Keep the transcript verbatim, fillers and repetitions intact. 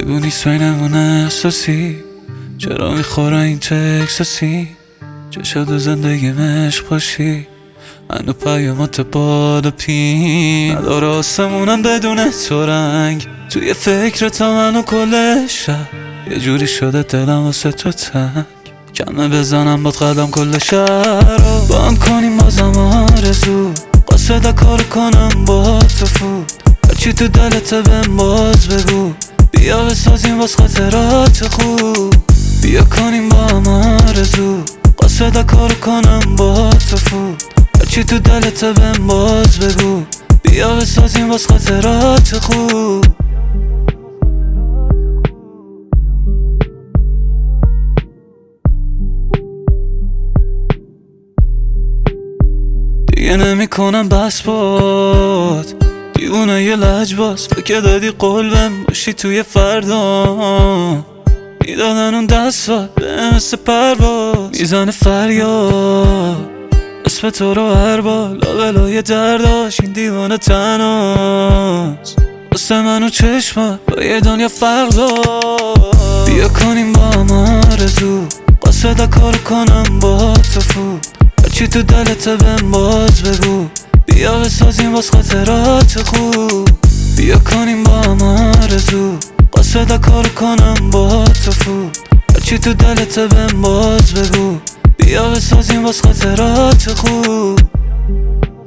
بگو نیست بینمون احساسی، چرا میخوره این تکساسی؟ چه شد و زندگی مشق باشی، هنو پیامات باد پین نداره آسمونم بدون تو رنگ. توی فکر تا منو کل شب یه جوری شده دلم واسه تو تنگ. کمه بزنم باد قدم کل شهر رو با هم کنیم بازم آرزو. قاصده کار کنم با تو فود، هرچی تو دلت بهم باز بگو. بیا بسازیم باز خاطرات خوب، بیا کنیم با هم آرزو. قاصده کار کنم با تو فود، هرچی تو دلت بهم باز بگو. بیا بسازیم باز خاطرات خوب. دیگه نمی کنم بس باد، دیوونه یه لجباز. فکر دادی قول بهم باشی توی فردا، میدادن اون دستات به مثل پرواز. میزنه فریاد اسم تو رو هر بار، لابلای درداش این دیوانه تناست. واسه منو چشمات با یه دنیا فرق داد. بیا کنیم با هم آرزو، قاصده کار کنم با تو فود، هرچی تو دلت بهم باز بگو. بیا بسازیم باز خاطرات خوب، بیا کنیم با هم آرزو. قاصده کار کنم با تو فود، هرچی تو دلت بهم باز بگو. بیا بسازیم باز خاطرات خوب.